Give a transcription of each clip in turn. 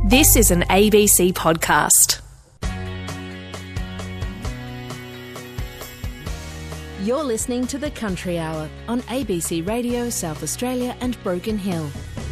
This is an ABC podcast. You're listening to The Country Hour on ABC Radio South Australia and Broken Hill.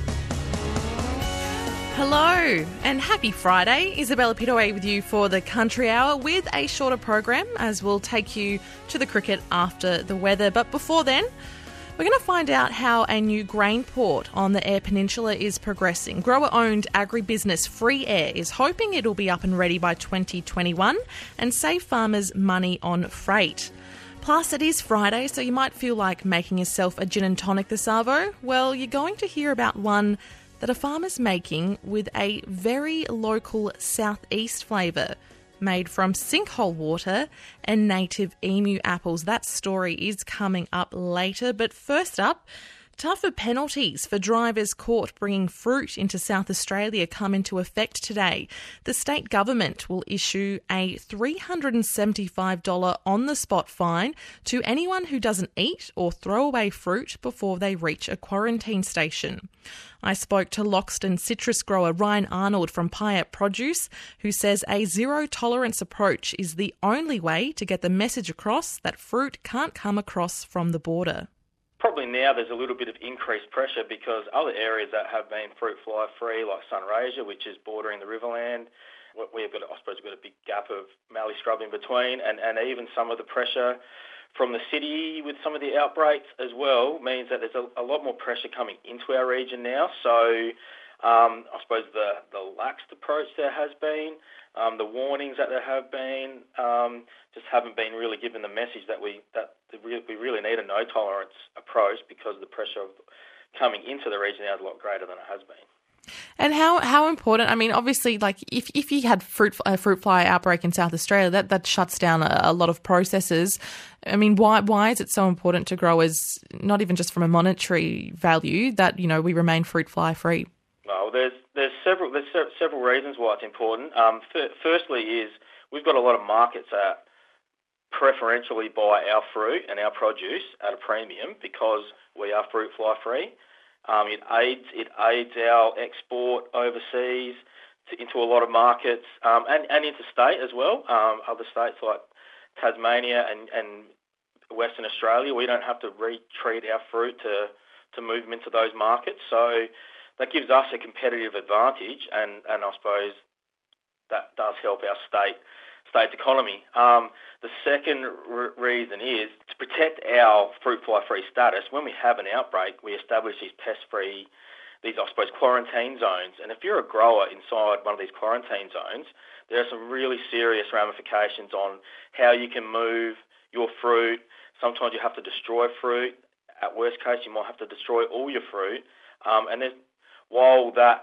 Hello and happy Friday. Isabella Pitaway with you for The Country Hour with a shorter program as we'll take you to the cricket after the weather. But before then, we're going to find out how a new grain port on the Eyre Peninsula is progressing. Grower-owned agribusiness Free Eyre is hoping it'll be up and ready by 2021 and save farmers money on freight. Plus, it is Friday, so you might feel like making yourself a gin and tonic this arvo. Well, you're going to hear about one that a farmer's making with a very local southeast flavour made from sinkhole water and native emu apples. That story is coming up later. But first up, tougher penalties for drivers caught bringing fruit into South Australia come into effect today. The state government will issue a $375 on-the-spot fine to anyone who doesn't eat or throw away fruit before they reach a quarantine station. I spoke to Loxton citrus grower Ryan Arnold from Pyatt Produce, who says a zero-tolerance approach is the only way to get the message across that fruit can't come across from the border. Probably now there's a little bit of increased pressure because other areas that have been fruit fly free, like Sunraysia, which is bordering the Riverland, we've got, I suppose, we've got a big gap of mallee scrub in between, and even some of the pressure from the city with some of the outbreaks as well means that there's a lot more pressure coming into our region now. So I suppose the laxed approach there has been, the warnings that there have been, just haven't been really given the message that we really need a no tolerance approach because the pressure of coming into the region now is a lot greater than it has been. And how important? I mean, obviously, like if you had a fruit fly outbreak in South Australia, that shuts down a lot of processes. I mean, why is it so important to growers, not even just from a monetary value, that we remain fruit fly free? Well, there's several reasons why it's important. Firstly, is we've got a lot of markets that preferentially buy our fruit and our produce at a premium because we are fruit fly free. It aids our export overseas into a lot of markets and interstate as well. Other states like Tasmania and Western Australia, we don't have to retreat our fruit to move them into those markets. So that gives us a competitive advantage, and I suppose that does help our state's economy. The second reason is to protect our fruit fly free status. When we have an outbreak, we establish these pest-free, I suppose, quarantine zones. And if you're a grower inside one of these quarantine zones, there are some really serious ramifications on how you can move your fruit. Sometimes you have to destroy fruit. At worst case, you might have to destroy all your fruit. And then while the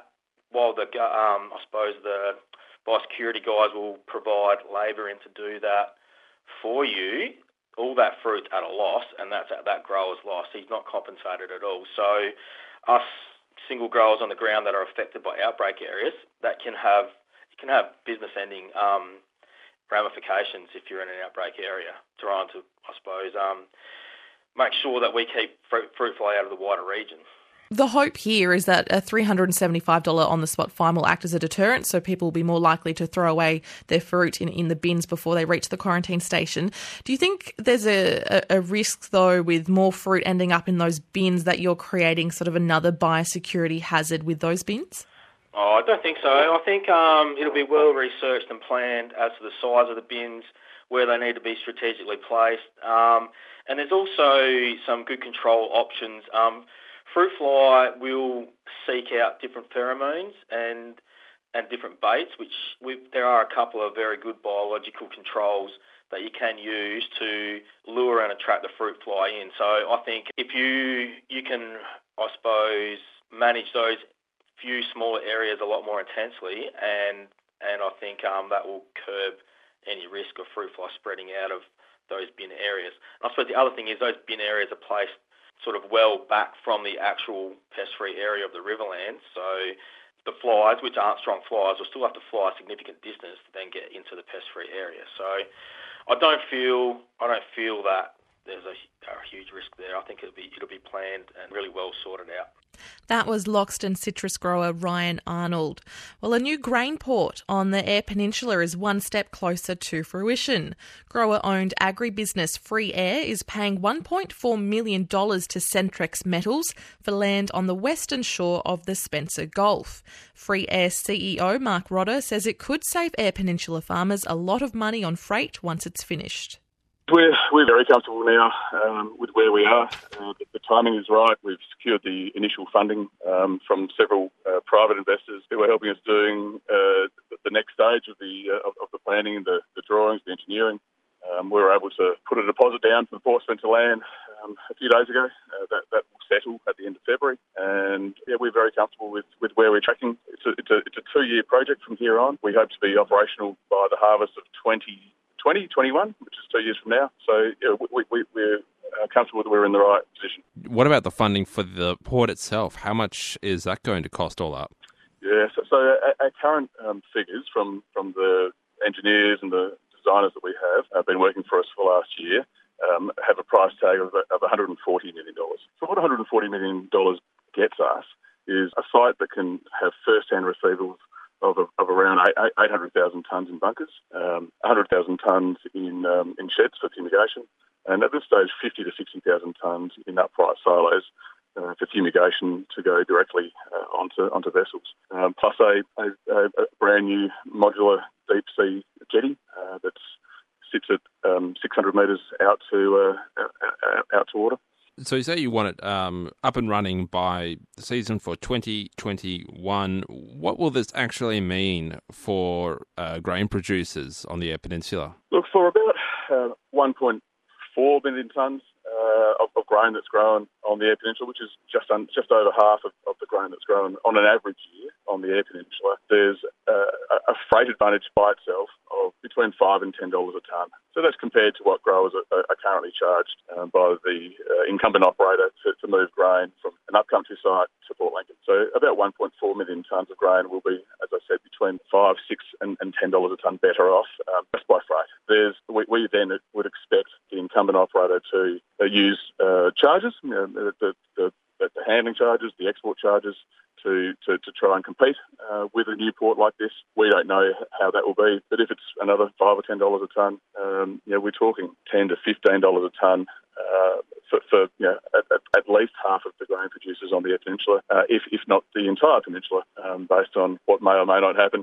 biosecurity guys will provide labour in to do that for you, all that fruit's at a loss, and that's at that grower's loss. He's not compensated at all. So us single growers on the ground that are affected by outbreak areas, that can have business-ending ramifications if you're in an outbreak area, trying to, I suppose, make sure that we keep fruit fly out of the wider region. The hope here is that a $375 on-the-spot fine will act as a deterrent, so people will be more likely to throw away their fruit in the bins before they reach the quarantine station. Do you think there's a risk, though, with more fruit ending up in those bins that you're creating sort of another biosecurity hazard with those bins? Oh, I don't think so. I think it'll be well researched and planned as to the size of the bins, where they need to be strategically placed. And there's also some good control options. Fruit fly will seek out different pheromones and different baits, there are a couple of very good biological controls that you can use to lure and attract the fruit fly in. So I think if you can, I suppose, manage those few smaller areas a lot more intensely, and I think that will curb any risk of fruit fly spreading out of those bin areas. And I suppose the other thing is those bin areas are placed sort of well back from the actual pest-free area of the Riverland. So the flies, which aren't strong flies, will still have to fly a significant distance to then get into the pest-free area. So I don't feel that there's a huge risk there. I think it'll be planned and really well sorted out. That was Loxton citrus grower Ryan Arnold. Well, a new grain port on the Eyre Peninsula is one step closer to fruition. Grower-owned agribusiness Free Air is paying $1.4 million to Centrex Metals for land on the western shore of the Spencer Gulf. Free Air CEO Mark Rodder says it could save Eyre Peninsula farmers a lot of money on freight once it's finished. We're very comfortable now with where we are. The timing is right. We've secured the initial funding from several private investors who are helping us doing the next stage of the planning, the drawings, the engineering. We were able to put a deposit down for the Port Spencer land a few days ago. That will settle at the end of February, and we're very comfortable with where we're tracking. It's a 2-year project from here on. We hope to be operational by the harvest of 2021, which is 2 years from now. So we're comfortable that we're in the right position. What about the funding for the port itself? How much is that going to cost all up? Yeah, so our current figures from the engineers and the designers that we have been working for us for the last year have a price tag of $140 million. So what $140 million gets us is a site that can have first-hand receivables of around 800,000 tonnes in bunkers, 100,000 tonnes in sheds for fumigation, and at this stage 50 to 60,000 tonnes in upright silos for fumigation to go directly onto vessels. Plus a brand new modular deep sea jetty that sits at 600 metres out to water. So you say you want it up and running by the season for 2021. What will this actually mean for grain producers on the Eyre Peninsula? Look, for about 1.4 million tonnes of grain that's grown on the Eyre Peninsula, which is just over half of the grain that's grown on an average year on the Eyre Peninsula, there's a freight advantage by itself of between $5 and $10 a tonne. So that's compared to what growers are currently charged by the incumbent operator to move grain from an upcountry site to Port Lincoln. So about 1.4 million tonnes of grain will be, as I said, between $5, $6 and $10 a tonne better off just by freight. We then would expect the incumbent operator to use charges, the handling charges, the export charges, to try and compete with a new port like this. We don't know how that will be, but if it's another $5 or $10 a tonne, we're talking $10 to $15 a tonne for at least half of the grain producers on the Eyre Peninsula, if not the entire peninsula, based on what may or may not happen.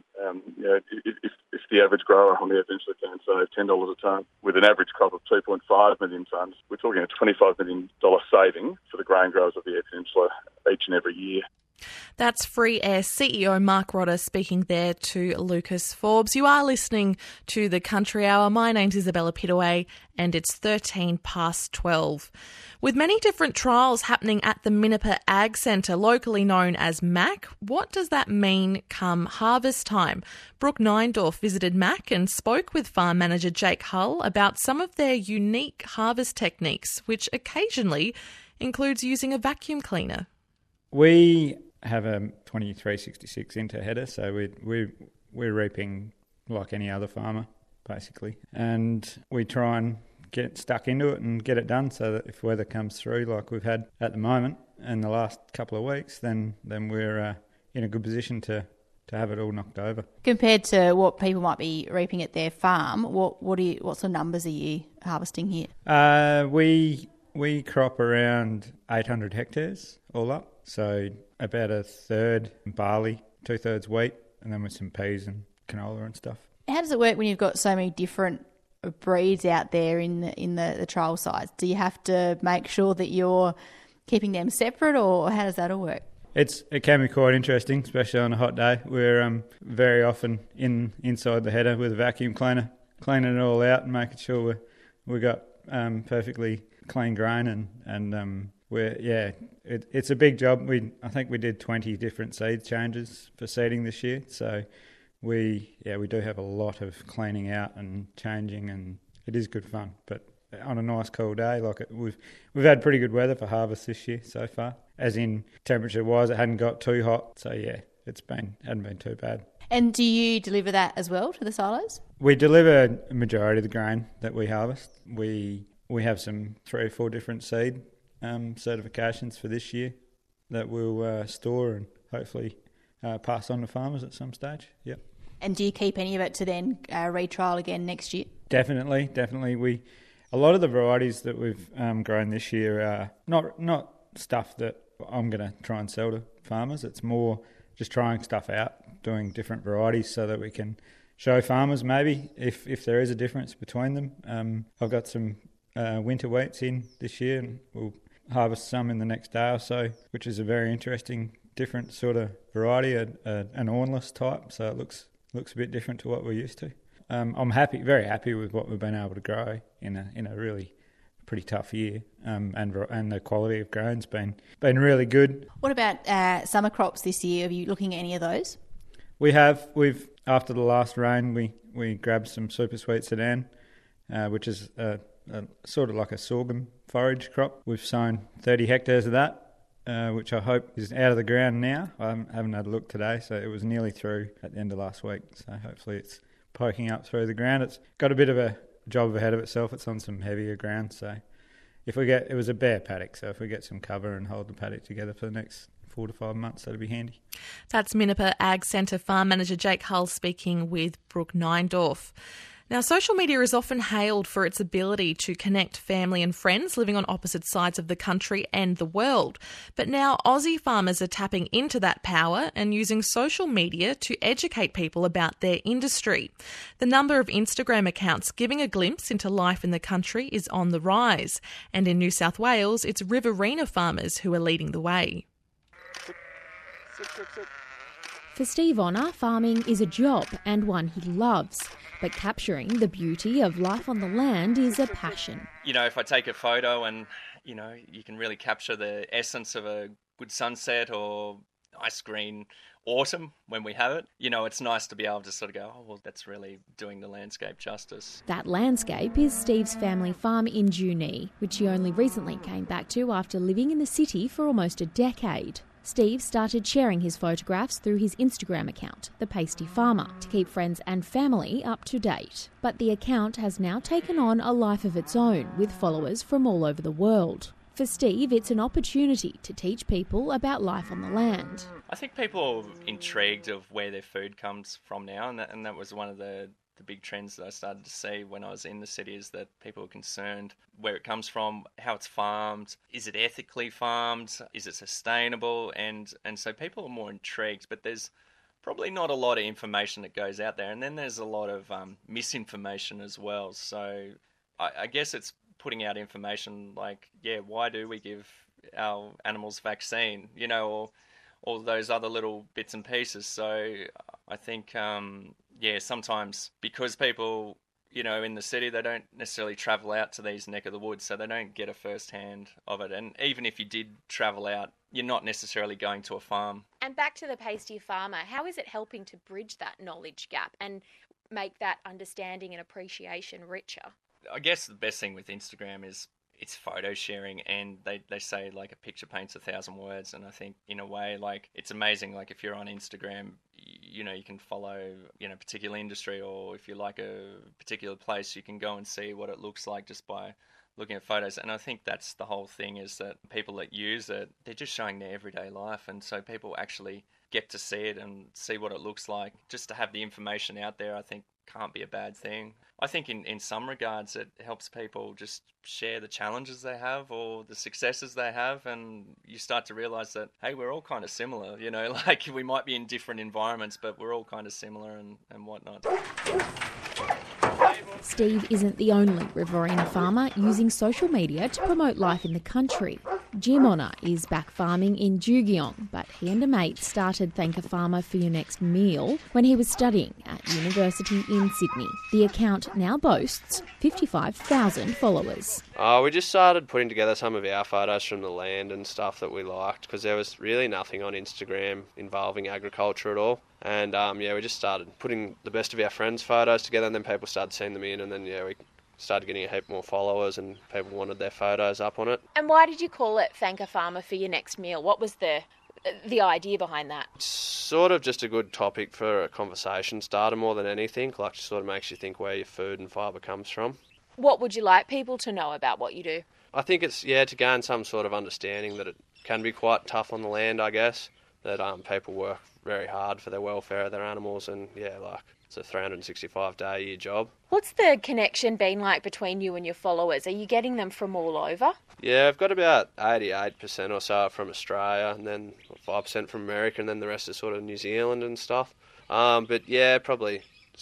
If the average grower on the Eyre Peninsula can save $10 a tonne with an average crop of 2.5 million tonnes, we're talking a $25 million saving for the grain growers of the Eyre Peninsula each and every year. That's Free Air CEO Mark Rodder speaking there to Lucas Forbes. You are listening to the Country Hour. My name's Isabella Pittaway and it's 13 past 12. With many different trials happening at the Minnipa Ag Centre, locally known as MAC, what does that mean come harvest time? Brooke Neindorf visited MAC and spoke with farm manager Jake Hull about some of their unique harvest techniques, which occasionally includes using a vacuum cleaner. We have a 2366 interheader, so we're reaping like any other farmer, basically. And we try and get stuck into it and get it done so that if weather comes through like we've had at the moment in the last couple of weeks, then we're in a good position to have it all knocked over. Compared to what people might be reaping at their farm, what sort of numbers are you harvesting here? We crop around 800 hectares all up. So about a third barley, 2/3 wheat, and then with some peas and canola and stuff. How does it work when you've got so many different breeds out there in the trial sites? Do you have to make sure that you're keeping them separate, or how does that all work? It can be quite interesting, especially on a hot day. We're very often inside the header with a vacuum cleaner, cleaning it all out and making sure we got perfectly clean grain and it's a big job. I think we did 20 different seed changes for seeding this year, so we do have a lot of cleaning out and changing, and it is good fun. But on a nice cool day, we've had pretty good weather for harvest this year so far. As in temperature wise, it hadn't got too hot, so yeah, hadn't been too bad. And do you deliver that as well to the silos? We deliver a majority of the grain that we harvest. We we have some 3 or 4 different seed certifications for this year that we'll store and hopefully pass on to farmers at some stage. Yep. And do you keep any of it to then retrial again next year? Definitely. A lot of the varieties that we've grown this year are not stuff that I'm going to try and sell to farmers. It's more just trying stuff out, doing different varieties so that we can show farmers maybe if there is a difference between them. I've got some winter wheats in this year, and we'll harvest some in the next day or so, which is a very interesting, different sort of variety, an ornless type, so it looks a bit different to what we're used to. I'm very happy with what we've been able to grow in a really pretty tough year, and the quality of grain's been really good. What about summer crops this year? Are you looking at any of those? We've after the last rain, we grabbed some super sweet Sudan, which is a sort of like a sorghum forage crop. We've sown 30 hectares of that, which I hope is out of the ground now. I haven't had a look today, so it was nearly through at the end of last week. So hopefully it's poking up through the ground. It's got a bit of a job ahead of itself. It's on some heavier ground, so it was a bare paddock, so if we get some cover and hold the paddock together for the next 4 to 5 months, that'd be handy. That's Minnipa Ag Centre Farm Manager Jake Hull speaking with Brooke Neindorf. Now, social media is often hailed for its ability to connect family and friends living on opposite sides of the country and the world. But now Aussie farmers are tapping into that power and using social media to educate people about their industry. The number of Instagram accounts giving a glimpse into life in the country is on the rise. And in New South Wales, it's Riverina farmers who are leading the way. For Steve Honour, farming is a job and one he loves. But capturing the beauty of life on the land is a passion. You know, if I take a photo and, you can really capture the essence of a good sunset or nice green autumn when we have it, it's nice to be able to sort of go, oh, well, that's really doing the landscape justice. That landscape is Steve's family farm in Junee, which he only recently came back to after living in the city for almost a decade. Steve started sharing his photographs through his Instagram account, The Pasty Farmer, to keep friends and family up to date. But the account has now taken on a life of its own, with followers from all over the world. For Steve, it's an opportunity to teach people about life on the land. I think people are intrigued of where their food comes from now, and that was one of the big trends that I started to see when I was in the city, is that people are concerned where it comes from, how it's farmed, is it ethically farmed, is it sustainable, and so people are more intrigued, but there's probably not a lot of information that goes out there, and then there's a lot of misinformation as well. So I guess it's putting out information like, why do we give our animals vaccine, or all those other little bits and pieces. So I think, sometimes because people, in the city, they don't necessarily travel out to these neck of the woods, so they don't get a first hand of it. And even if you did travel out, you're not necessarily going to a farm. And back to the Pasty Farmer, how is it helping to bridge that knowledge gap and make that understanding and appreciation richer? I guess the best thing with Instagram is it's photo sharing, and they say like a picture paints 1,000 words, and I think in a way, like, it's amazing. Like, if you're on Instagram, you can follow a particular industry, or if you like a particular place, you can go and see what it looks like just by looking at photos. And I think that's the whole thing, is that people that use it, they're just showing their everyday life, and so people actually get to see it and see what it looks like. Just to have the information out there, I think, can't be a bad thing. I think in some regards it helps people just share the challenges they have or the successes they have, and you start to realise that, hey, we're all kind of similar, like we might be in different environments, but we're all kind of similar and whatnot. Steve isn't the only Riverina farmer using social media to promote life in the country. Jim Honour is back farming in Jugeong, but he and a mate started Thank a Farmer for Your Next Meal when he was studying at university in Sydney. The account now boasts 55,000 followers. We just started putting together some of our photos from the land and stuff that we liked, because there was really nothing on Instagram involving agriculture at all. And we just started putting the best of our friends' photos together, and then people started sending them in, and then we started getting a heap more followers, and people wanted their photos up on it. And why did you call it Thank a Farmer for Your Next Meal? What was the idea behind that? It's sort of just a good topic for a conversation starter more than anything. Like, it sort of makes you think where your food and fibre comes from. What would you like people to know about what you do? I think it's, to gain some sort of understanding that it can be quite tough on the land, I guess, that people work very hard for the welfare of their animals, and it's a 365-day-a-year job. What's the connection been like between you and your followers? Are you getting them from all over? Yeah, I've got about 88% or so from Australia, and then 5% from America, and then the rest is sort of New Zealand and stuff. But yeah, probably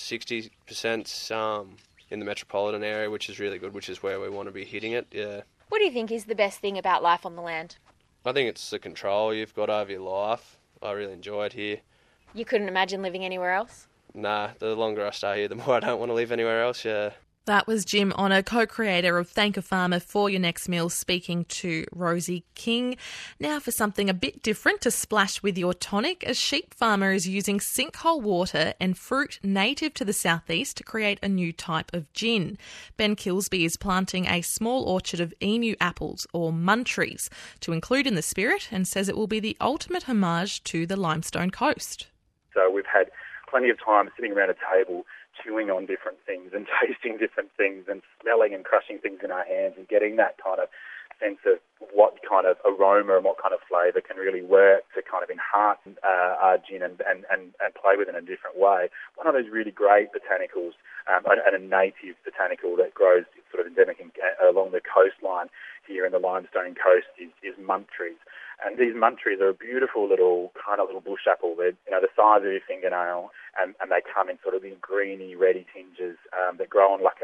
60% in the metropolitan area, which is really good, which is where we want to be hitting it, yeah. What do you think is the best thing about life on the land? I think it's the control you've got over your life. I really enjoy it here. You couldn't imagine living anywhere else? Nah, the longer I stay here, the more I don't want to live anywhere else, yeah. That was Jim Honor, co-creator of Thank a Farmer for Your Next Meal, speaking to Rosie King. Now for something a bit different to splash with your tonic. A sheep farmer is using sinkhole water and fruit native to the southeast to create a new type of gin. Ben Kilsby is planting a small orchard of emu apples, or muntries, to include in the spirit, and says it will be the ultimate homage to the Limestone Coast. So we've had plenty of time sitting around a table chewing on different things and tasting different things and smelling and crushing things in our hands and getting that kind of sense of what kind of aroma and what kind of flavour can really work to kind of enhance our gin and play with it in a different way. One of those really great botanicals and a native botanical that grows sort of endemic along the coastline here in the Limestone Coast is muntries. And these muntries are a beautiful little bush apple. They're the size of your fingernail, and they come in sort of in greeny, reddy tinges that grow on like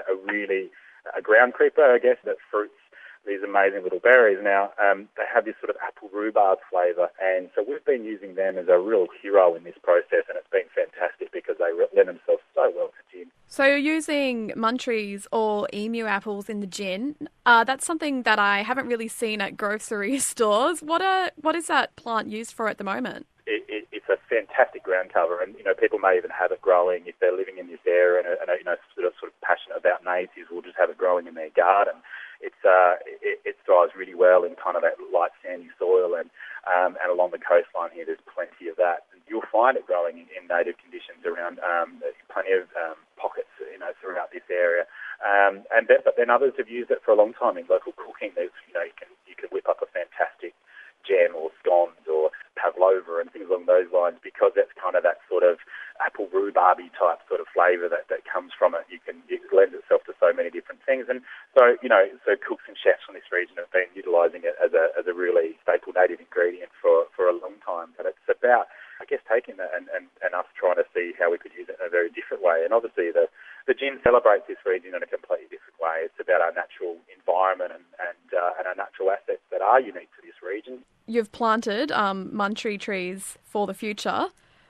a ground creeper, I guess, that fruits these amazing little berries. Now, they have this sort of apple rhubarb flavour, and so we've been using them as a real hero in this process, and it's been fantastic because they lend themselves so well to gin. So you're using muntries or emu apples in the gin. That's something that I haven't really seen at grocery stores. What is that plant used for at the moment? It's a fantastic ground cover, and people may even have it growing if they're living in this area and are sort of passionate about natives. Will just have it growing in their garden. It thrives really well in kind of that light sandy soil, and along the coastline here, there's plenty of that. And you'll find it growing in native conditions around plenty of pockets, throughout this area. But then others have used it for a long time in local cooking. You can whip up a fantastic jam or scones or pavlova and things along those lines, because that's kind of that sort of apple rhubarby type sort of flavour that comes from it. It lends itself to so many different things, and so cooks and chefs from this region have been utilising it as a really staple native ingredient for a long time. But it's about, I guess, taking that and us trying to see how we could use it in a very different way. And obviously the gin celebrates this region in a completely different way. It's about our natural environment and our natural assets that are unique to this region. You've planted muntry trees for the future.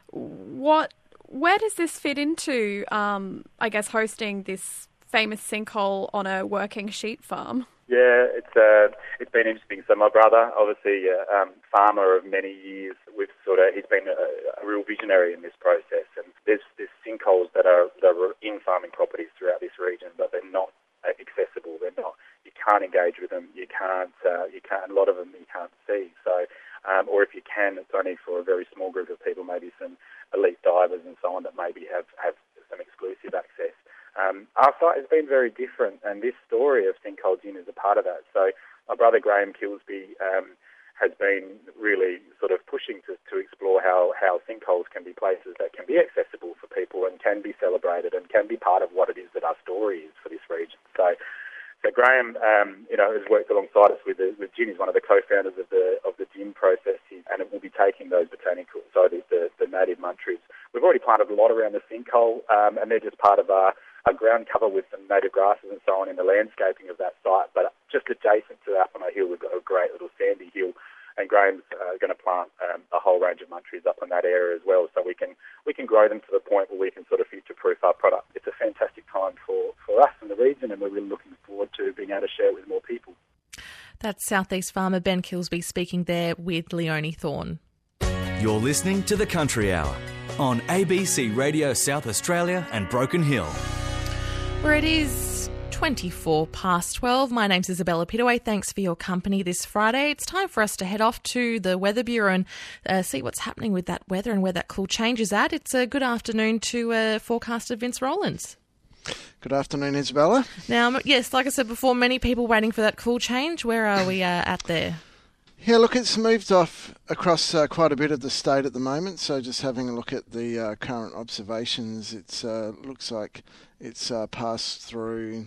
Where does this fit into, hosting this famous sinkhole on a working sheep farm? Yeah, it's been interesting. So my brother, obviously a farmer of many years, he's been a real visionary in this process. And there's sinkholes that are in farming properties throughout this region, but they're not accessible. They're not. You can't engage with them. You can't. A lot of them you can't see. So, or if you can, it's only for a very small group of people, maybe some elite divers and so on that maybe have some exclusive access. Our site has been very different, and this story of sinkhole gin is a part of that. So my brother Graham Kilsby has been really sort of pushing to explore how sinkholes can be places that can be accessible for people and can be celebrated and can be part of what it is that our story is for this region. So Graham, has worked alongside us with gin. He's one of the co-founders of the gin process, and it will be taking those botanicals, so the native muntries. We've already planted a lot around the sinkhole, and they're just part of our ground cover with some native grasses and so on in the landscaping of that site. But just adjacent to up on a hill, we've got a great little sandy hill, and Graham's going to plant a whole range of muntries up on that area as well, so we can grow them to the point where we can sort of future-proof our product. It's a fantastic time for us in the region, and we're really looking forward to being able to share it with more people. That's Southeast farmer Ben Kilsby speaking there with Leonie Thorne. You're listening to The Country Hour on ABC Radio South Australia and Broken Hill. Where it is 24 past 12. My name's Isabella Pittaway. Thanks for your company this Friday. It's time for us to head off to the Weather Bureau and see what's happening with that weather and where that cool change is at. It's a good afternoon to forecaster Vince Rowlands. Good afternoon, Isabella. Now, yes, like I said before, many people waiting for that cool change. Where are we at there? Yeah, look, it's moved off across quite a bit of the state at the moment. So just having a look at the current observations, it looks like it's passed through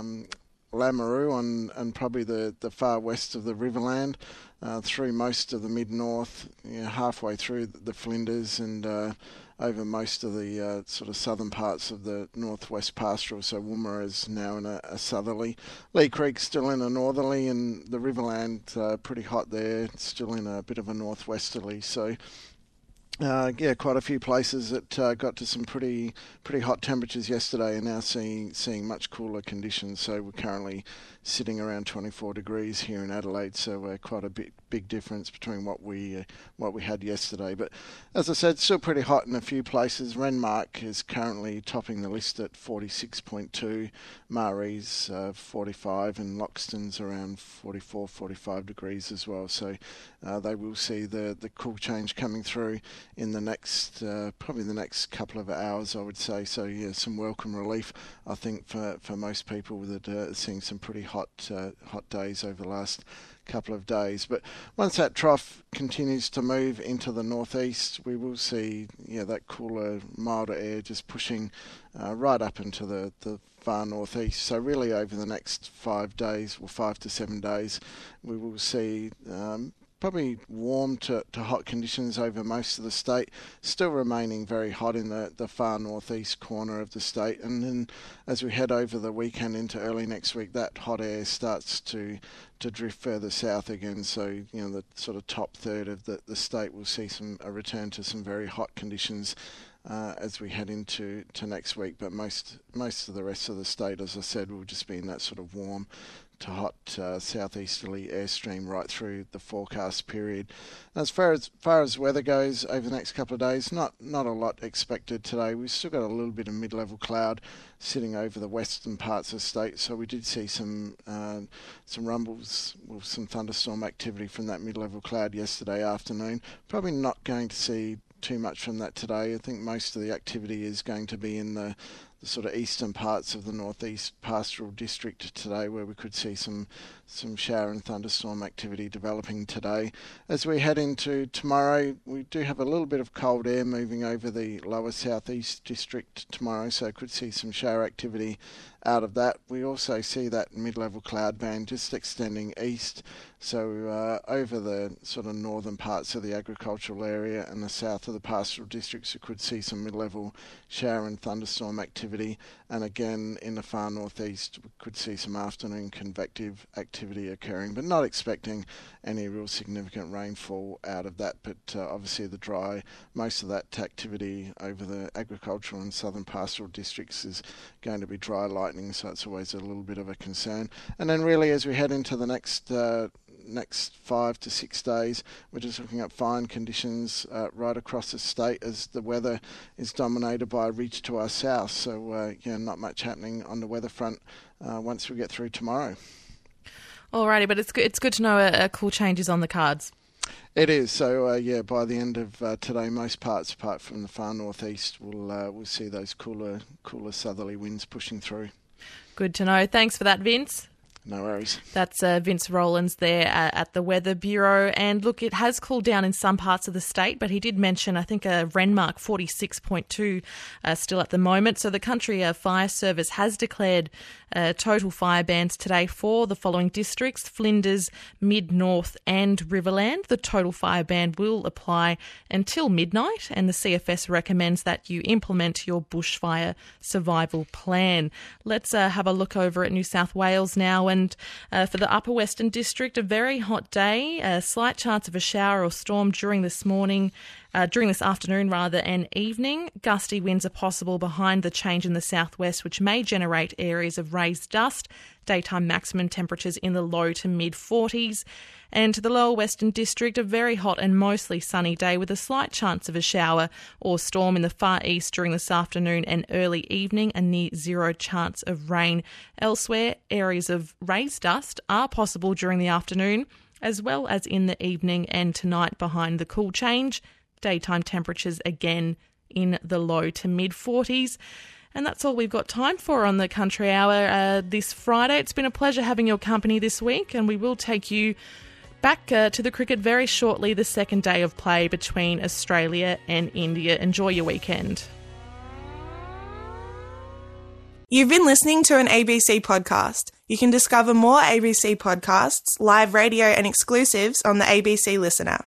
Lameroo and probably the far west of the Riverland, through most of the mid-north, halfway through the Flinders and over most of the sort of southern parts of the northwest pastoral. So Woomera is now in a southerly. Lee Creek's still in a northerly, and the Riverland pretty hot there, still in a bit of a northwesterly. So quite a few places that got to some pretty hot temperatures yesterday are now seeing much cooler conditions. So we're currently sitting around 24 degrees here in Adelaide. So quite a big difference between what we had yesterday. But as I said, still pretty hot in a few places. Renmark is currently topping the list at 46.2, Maree's 45, and Loxton's around 44, 45 degrees as well. So they will see the cool change coming through in the next probably the next couple of hours, I would say. So yeah, some welcome relief, I think, for most people that are seeing some pretty hot days over the last couple of days. But once that trough continues to move into the northeast, we will see that cooler, milder air just pushing right up into the far northeast. So really over the next 5 days, or 5 to 7 days, we will see probably warm to hot conditions over most of the state, still remaining very hot in the far northeast corner of the state. And then as we head over the weekend into early next week, that hot air starts to drift further south again. So, the sort of top third of the state will see a return to some very hot conditions as we head into next week. But most of the rest of the state, as I said, will just be in that sort of warm to hot southeasterly airstream right through the forecast period. As far as weather goes over the next couple of days, not a lot expected today. We've still got a little bit of mid-level cloud sitting over the western parts of the state, so we did see some rumbles with some thunderstorm activity from that mid-level cloud yesterday afternoon. Probably not going to see too much from that today. I think most of the activity is going to be in the sort of eastern parts of the northeast pastoral district today, where we could see some shower and thunderstorm activity developing today. As we head into tomorrow, we do have a little bit of cold air moving over the lower southeast district tomorrow, so could see some shower activity out of that. We also see that mid-level cloud band just extending east, so over the sort of northern parts of the agricultural area and the south of the pastoral districts, we could see some mid-level shower and thunderstorm activity. And again, in the far northeast, we could see some afternoon convective activity occurring, but not expecting any real significant rainfall out of that. But obviously most of that activity over the agricultural and southern pastoral districts is going to be dry lightning, so it's always a little bit of a concern. And then really as we head into the next 5 to 6 days, we're just looking at fine conditions right across the state as the weather is dominated by a ridge to our south. So not much happening on the weather front once we get through tomorrow. Alrighty, but it's good to know a cool change is on the cards. It is. So by the end of today, most parts apart from the far northeast we'll see those cooler southerly winds pushing through. Good to know. Thanks for that, Vince. No worries. That's Vince Rowlands there at the Weather Bureau. And look, it has cooled down in some parts of the state, but he did mention, I think, Renmark 46.2 still at the moment. So the Country Fire Service has declared total fire bans today for the following districts: Flinders, Mid-North and Riverland. The total fire ban will apply until midnight, and the CFS recommends that you implement your bushfire survival plan. Let's have a look over at New South Wales now. And for the Upper Western District, a very hot day, a slight chance of a shower or storm during this afternoon and evening. Gusty winds are possible behind the change in the southwest, which may generate areas of raised dust. Daytime maximum temperatures in the low to mid-40s. And to the Lower Western District, a very hot and mostly sunny day with a slight chance of a shower or storm in the far east during this afternoon and early evening, a near zero chance of rain. Elsewhere, areas of raised dust are possible during the afternoon as well as in the evening and tonight behind the cool change. Daytime temperatures again in the low to mid-40s. And that's all we've got time for on the Country Hour this Friday. It's been a pleasure having your company this week, and we will take you back to the cricket very shortly, the second day of play between Australia and India. Enjoy your weekend. You've been listening to an ABC podcast. You can discover more ABC podcasts, live radio and exclusives on the ABC Listen app.